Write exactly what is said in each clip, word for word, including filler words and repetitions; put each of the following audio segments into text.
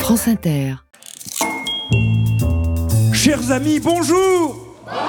France Inter. Chers amis, bonjour.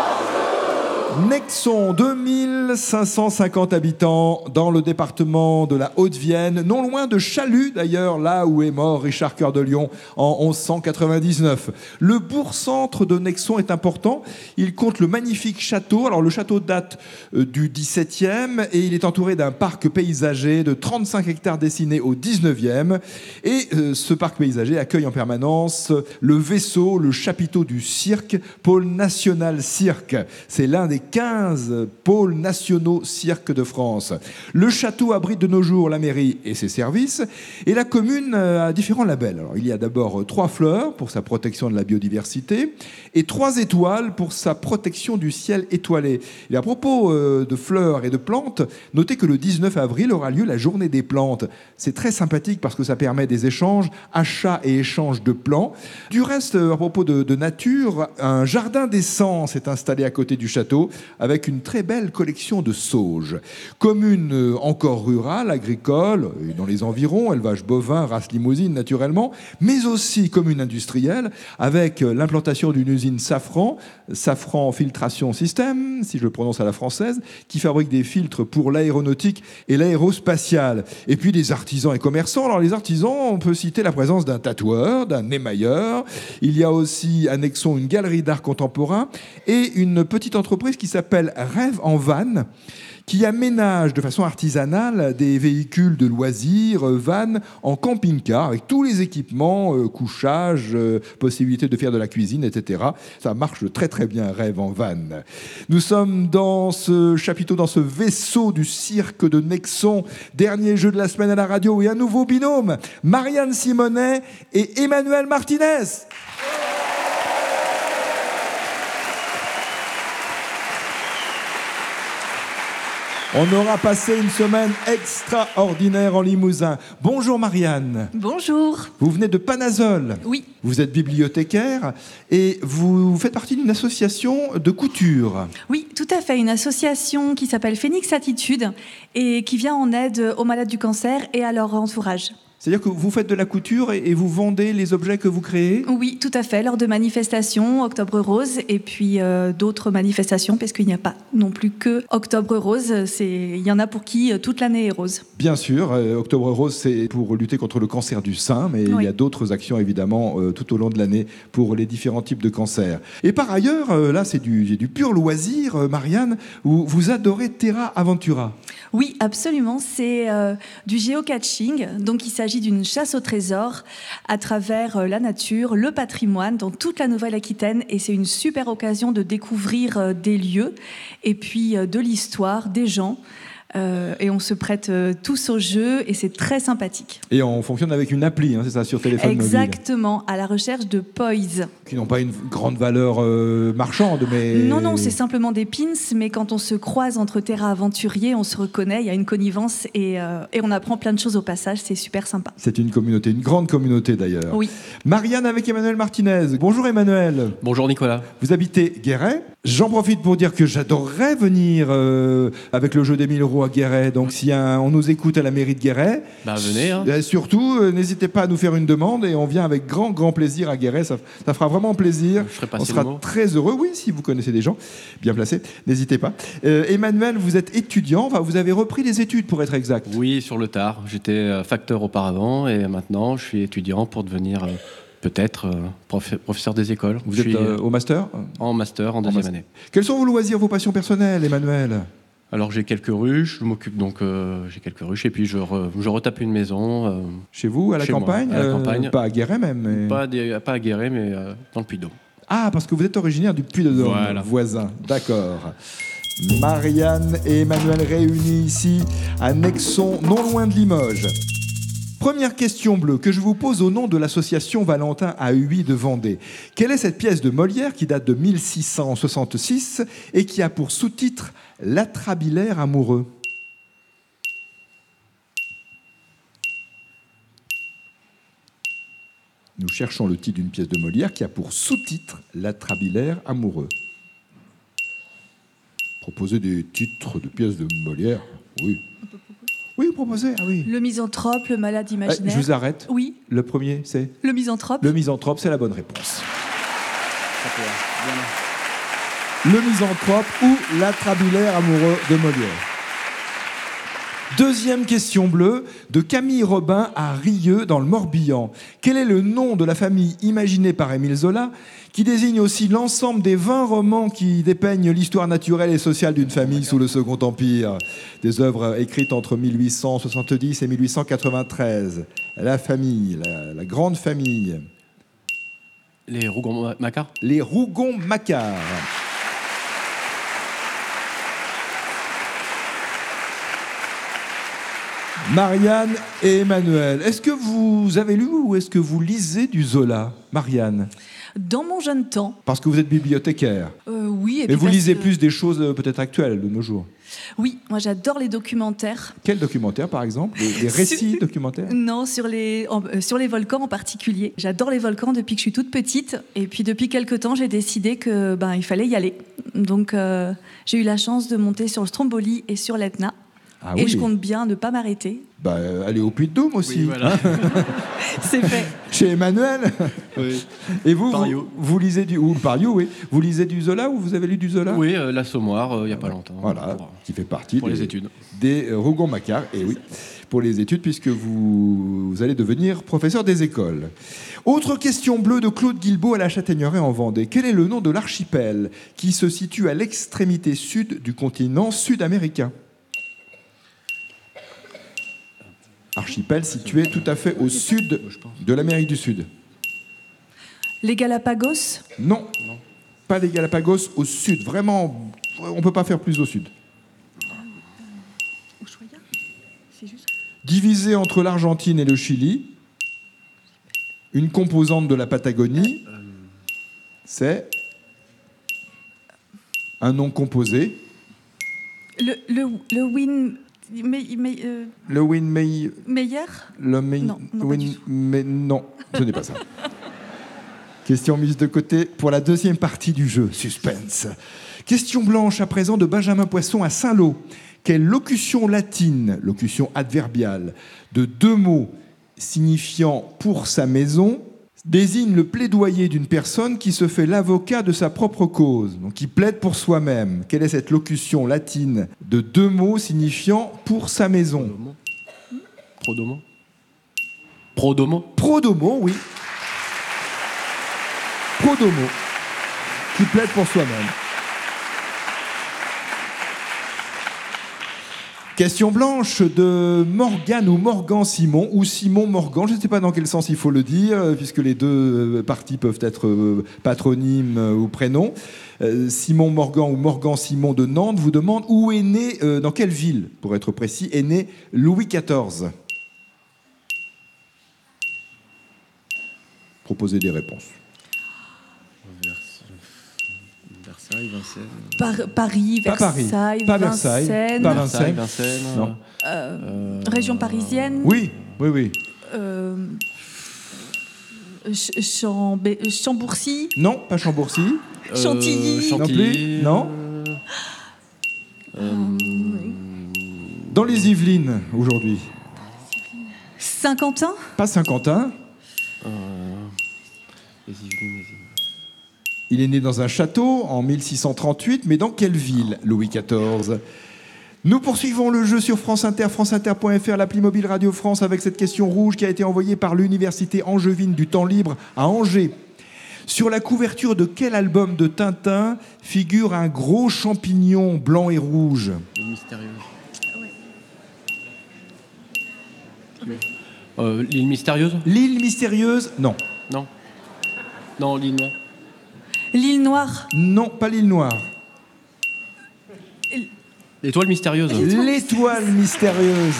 Nexon, deux mille cinq cent cinquante habitants dans le département de la Haute-Vienne, non loin de Chalut d'ailleurs, là où est mort Richard Cœur de Lion en onze cent quatre-vingt-dix-neuf. Le bourg-centre de Nexon est important, il compte le magnifique château. Alors le château date euh, du dix-septième et il est entouré d'un parc paysager de trente-cinq hectares destinés au dix-neuvième. Et euh, ce parc paysager accueille en permanence le vaisseau, le chapiteau du cirque, pôle national cirque. C'est l'un des quinze pôles nationaux cirque de France. Le château abrite de nos jours la mairie et ses services, et la commune a différents labels. Alors, il y a d'abord trois fleurs pour sa protection de la biodiversité et trois étoiles pour sa protection du ciel étoilé. Et à propos euh, de fleurs et de plantes, notez que le dix-neuf avril aura lieu la journée des plantes. C'est très sympathique parce que ça permet des échanges, achats et échanges de plants. Du reste, à propos de, de nature, un jardin d'essence est installé à côté du château, avec une très belle collection de sauges. Commune encore rurale, agricole, dans les environs, élevage bovin, race limousine naturellement, mais aussi commune industrielle, avec l'implantation d'une usine Safran, Safran Filtration System, si je le prononce à la française, qui fabrique des filtres pour l'aéronautique et l'aérospatiale. Et puis des artisans et commerçants. Alors les artisans, on peut citer la présence d'un tatoueur, d'un émailleur. Il y a aussi à Nexon une galerie d'art contemporain et une petite entreprise qui s'appelle Rêve en Van, qui aménage de façon artisanale des véhicules de loisirs, vannes, en camping-car, avec tous les équipements, euh, couchage, euh, possibilité de faire de la cuisine, et cetera. Ça marche très très bien, Rêve en Van. Nous sommes dans ce chapiteau, dans ce vaisseau du cirque de Nexon. Dernier jeu de la semaine à la radio et un nouveau binôme, Marianne Simonet et Emmanuel Martinez. On aura passé une semaine extraordinaire en Limousin. Bonjour Marianne. Bonjour. Vous venez de Panazol. Oui. Vous êtes bibliothécaire et vous faites partie d'une association de couture. Oui, tout à fait. Une association qui s'appelle Phoenix Attitude et qui vient en aide aux malades du cancer et à leur entourage. C'est-à-dire que vous faites de la couture et vous vendez les objets que vous créez ? Oui, tout à fait. Lors de manifestations, Octobre Rose, et puis euh, d'autres manifestations, parce qu'il n'y a pas non plus que Octobre Rose. C'est... Il y en a pour qui euh, toute l'année est rose. Bien sûr, euh, Octobre Rose, c'est pour lutter contre le cancer du sein, mais oui. Il y a d'autres actions, évidemment, euh, tout au long de l'année pour les différents types de cancers. Et par ailleurs, euh, là, c'est du, du pur loisir, euh, Marianne, où vous adorez Terra Aventura. Oui, absolument. C'est euh, du géocaching, donc il s'agit Il s'agit d'une chasse au trésor à travers la nature, le patrimoine dans toute la Nouvelle-Aquitaine, et c'est une super occasion de découvrir des lieux et puis de l'histoire, des gens. Euh, et on se prête euh, tous au jeu et c'est très sympathique. Et on fonctionne avec une appli, hein, c'est ça, sur téléphone mobile. Exactement, à la recherche de Poise. Qui n'ont pas une grande valeur euh, marchande, mais... Non, non, c'est simplement des pins, mais quand on se croise entre terrains aventuriers, on se reconnaît, il y a une connivence et, euh, et on apprend plein de choses au passage, c'est super sympa. C'est une communauté, une grande communauté d'ailleurs. Oui. Marianne avec Emmanuel Martinez. Bonjour Emmanuel. Bonjour Nicolas. Vous habitez Guéret. J'en profite pour dire que j'adorerais venir euh, avec le jeu des mille euros à Guéret. Donc si un, on nous écoute à la mairie de Guéret, bah, venez, hein. euh, surtout euh, n'hésitez pas à nous faire une demande et on vient avec grand grand plaisir à Guéret. Ça, ça fera vraiment plaisir. Je serai on sera très heureux. Oui, si vous connaissez des gens bien placés, n'hésitez pas. Euh, Emmanuel, vous êtes étudiant. Enfin, vous avez repris les études pour être exact. Oui, sur le tard. J'étais facteur auparavant et maintenant je suis étudiant pour devenir euh, peut-être euh, prof, professeur des écoles. Vous je êtes euh, au master ? En master, en deuxième année. Quels sont vos loisirs, vos passions personnelles, Emmanuel ? Alors j'ai quelques ruches, je m'occupe donc euh, j'ai quelques ruches et puis je, re, je retape une maison. Euh, chez vous, à la campagne, moi, à la campagne. Euh, pas à Guéret même. Mais... Pas, des, pas à Guéret, mais euh, dans le Puy-de-Dôme. Ah, parce que vous êtes originaire du Puy-de-Dôme, voilà. Voisin. D'accord. Marianne et Emmanuel réunis ici à Nexon, non loin de Limoges. Première question bleue que je vous pose au nom de l'association Valentin à Huy de Vendée. Quelle est cette pièce de Molière qui date de mille six cent soixante-six et qui a pour sous-titre « L'atrabilaire amoureux » ? Nous cherchons le titre d'une pièce de Molière qui a pour sous-titre « L'atrabilaire amoureux ». Proposer des titres de pièces de Molière, oui. Oui, vous proposez, ah oui. Le misanthrope, le malade Eh, imaginaire. je vous arrête. Oui, Le premier, c'est le misanthrope. le misanthrope, c'est la bonne réponse. Ça peut, bien. Le misanthrope ou l'atrabulaire amoureux de Molière. Deuxième question bleue, de Camille Robin à Rieux, dans le Morbihan. Quel est le nom de la famille imaginée par Émile Zola, qui désigne aussi l'ensemble des vingt romans qui dépeignent l'histoire naturelle et sociale d'une famille sous le Second Empire? Des œuvres écrites entre mille huit cent soixante-dix et mille huit cent quatre-vingt-treize. La famille, la, la grande famille. Les Rougon-Macquart. Les Rougon-Macquart. Marianne et Emmanuel, est-ce que vous avez lu ou est-ce que vous lisez du Zola, Marianne? Dans mon jeune temps, Parce que vous êtes bibliothécaire. euh, oui. Et Et puis vous parce lisez que- plus des choses euh, peut-être actuelles de nos jours. Oui, moi j'adore les documentaires. Quels documentaires, par exemple? Des, des récits Sur- documentaires? Non, sur les, en- euh, sur les volcans en particulier. J'adore les volcans depuis que je suis toute petite. Et puis depuis quelques temps, j'ai décidé que ben, il fallait y aller. Donc euh, j'ai eu la chance de monter sur le Stromboli et sur l'Etna. Ah et oui. je compte bien ne pas m'arrêter. Bah, euh, allez au Puy-de-Dôme aussi. Oui, voilà. C'est fait. Chez Emmanuel. Oui. Et vous, vous, Pario. vous lisez du... Ou le Pario, oui. Vous lisez du Zola ou vous avez lu du Zola? Oui, euh, l'Assommoir, euh, il n'y a pas longtemps. Voilà, Pour, qui fait partie pour des, les études. des euh, Rougon-Macquart, et oui, pour les études, puisque vous, vous allez devenir professeur des écoles. Autre question bleue de Claude Guilbault à la Châtaigneraie en Vendée. Quel est le nom de l'archipel qui se situe à l'extrémité sud du continent sud-américain? Archipel situé tout à fait au sud de l'Amérique du Sud. Les Galapagos. Non, pas les Galapagos, au sud. Vraiment, on ne peut pas faire plus au sud. Ushuaïa. C'est juste. Divisé entre l'Argentine et le Chili, une composante de la Patagonie, c'est un nom composé. Le, le, le Win. Mais, mais, euh, Le Win May... Meyer. Le May... Non, non, pas Win- du tout. mais non, ce n'est pas ça. Question mise de côté pour la deuxième partie du jeu. Suspense. Question blanche à présent de Benjamin Poisson à Saint-Lô. Quelle locution latine, locution adverbiale, de deux mots signifiant pour sa maison, désigne le plaidoyer d'une personne qui se fait l'avocat de sa propre cause, donc qui plaide pour soi-même? Quelle est cette locution latine de deux mots signifiant pour sa maison? Prodomo. Prodomo. Prodomo, oui. Prodomo, qui plaide pour soi-même. Question blanche de Morgane ou Morgan Simon, ou Simon Morgan, je ne sais pas dans quel sens il faut le dire, euh, puisque les deux euh, parties peuvent être euh, patronymes euh, ou prénoms. Euh, Simon Morgan ou Morgan Simon de Nantes vous demande où est né, euh, dans quelle ville, pour être précis, est né Louis quatorze. Proposez des réponses. Versailles, Vincennes. Par- Paris, Pas Paris, Versailles, pas Versailles, Vincennes, pas Versailles, Vincennes. Vincennes. Non. euh, euh, région parisienne. Oui, oui, oui. Euh, Ch- Chambé- Chambourcy. Non, pas Chambourcy. euh, Chantilly. Non plus, non. Euh, Dans les Yvelines, aujourd'hui. Saint-Quentin. Pas Saint-Quentin. euh, les Yvelines, les Yvelines. Il est né dans un château en mille six cent trente-huit, mais dans quelle ville, Louis quatorze? Nous poursuivons le jeu sur France Inter, franceinter point f r, l'appli mobile Radio France, avec cette question rouge qui a été envoyée par l'Université angevine du temps libre à Angers. Sur la couverture de quel album de Tintin figure un gros champignon blanc et rouge? L'île mystérieuse. Euh, L'île mystérieuse. L'île mystérieuse? Non. Non. Non, l'île noire. L'île Noire. Non, pas l'île Noire. L'étoile mystérieuse. L'étoile mystérieuse.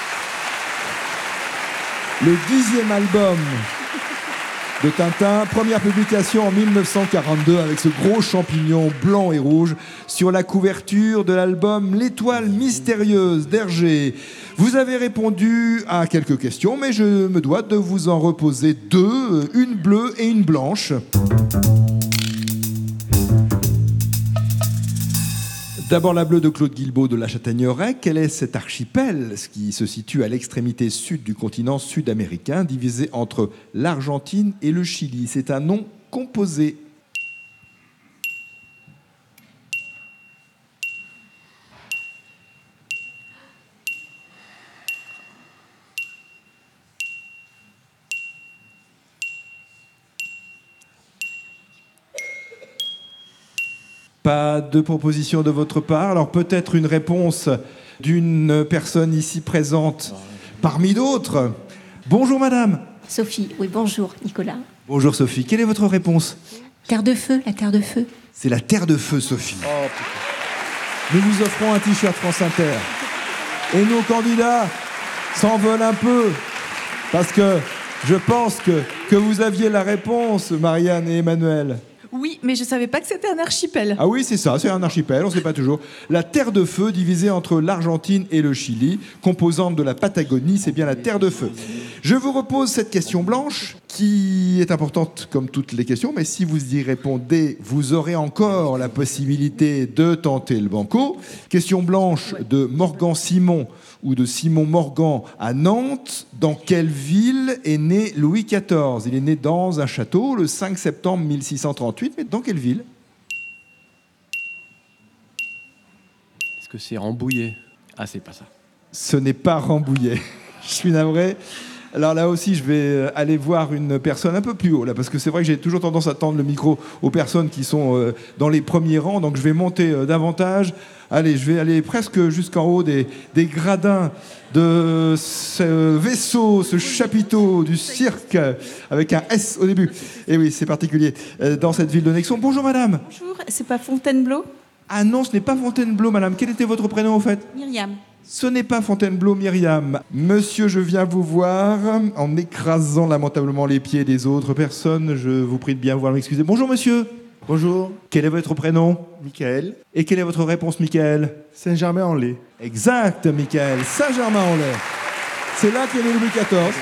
Le dixième album de Tintin, première publication en mille neuf cent quarante-deux avec ce gros champignon blanc et rouge sur la couverture de l'album L'étoile mystérieuse d'Hergé. Vous avez répondu à quelques questions, mais je me dois de vous en reposer deux, une bleue et une blanche. D'abord la bleue de Claude Guilbault de La Châtaigneraie. Quel est cet archipel qui se situe à l'extrémité sud du continent sud-américain, divisé entre l'Argentine et le Chili? C'est un nom composé. Pas de proposition de votre part. Alors peut-être une réponse d'une personne ici présente parmi d'autres. Bonjour madame. Sophie, oui, bonjour Nicolas. Bonjour Sophie. Quelle est votre réponse? Terre de feu, la terre de feu. C'est la terre de feu, Sophie. Oh, nous vous offrons un t-shirt France Inter. Et nos candidats s'en veulent un peu. Parce que je pense que, que vous aviez la réponse, Marianne et Emmanuel. Oui, mais je ne savais pas que c'était un archipel. Ah oui, c'est ça, c'est un archipel, on ne sait pas toujours. La terre de feu, divisée entre l'Argentine et le Chili, composante de la Patagonie, c'est bien la terre de feu. Je vous repose cette question blanche, qui est importante comme toutes les questions, mais si vous y répondez, vous aurez encore la possibilité de tenter le banco. Question blanche de Morgan Simon, ou de Simon Morgan à Nantes. Dans quelle ville est né Louis quatorze? Il est né dans un château le cinq septembre mille six cent trente-huit, mais dans quelle ville? Est-ce que c'est Rambouillet? Ah, c'est pas ça. Ce n'est pas Rambouillet. Je suis navré. Alors là aussi, je vais aller voir une personne un peu plus haut, là, parce que c'est vrai que j'ai toujours tendance à tendre le micro aux personnes qui sont euh, dans les premiers rangs, donc je vais monter euh, davantage. Allez, je vais aller presque jusqu'en haut des, des gradins de ce vaisseau, ce chapiteau du cirque, avec un S au début. Et oui, c'est particulier, euh, dans cette ville de Nexon. Bonjour madame. Bonjour, c'est pas Fontainebleau? Ah non, ce n'est pas Fontainebleau, madame. Quel était votre prénom, au fait? Myriam. Ce n'est pas Fontainebleau, Myriam. Monsieur, je viens vous voir en écrasant lamentablement les pieds des autres personnes. Je vous prie de bien vouloir m'excuser. Bonjour, monsieur. Bonjour. Quel est votre prénom? Michael. Et quelle est votre réponse, Michael? Saint-Germain-en-Laye. Exact, Michael. Saint-Germain-en-Laye. C'est là qu'est né Louis quatorze.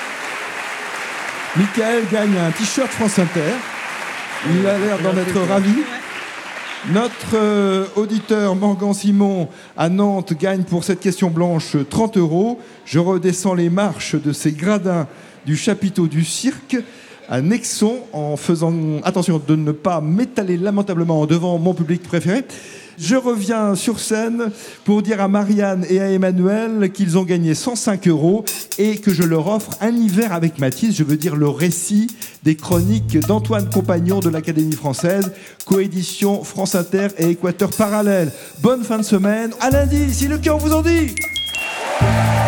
Michael gagne un t-shirt France Inter. Il a l'air d'en être ravi. Notre euh, auditeur Morgan Simon à Nantes gagne pour cette question blanche trente euros. Je redescends les marches de ces gradins du chapiteau du cirque à Nexon en faisant attention de ne pas m'étaler lamentablement devant mon public préféré. Je reviens sur scène pour dire à Marianne et à Emmanuel qu'ils ont gagné cent cinq euros et que je leur offre un hiver avec Mathis, je veux dire le récit des chroniques d'Antoine Compagnon de l'Académie française, coédition France Inter et Équateur Parallèle. Bonne fin de semaine, à lundi, si le cœur vous en dit.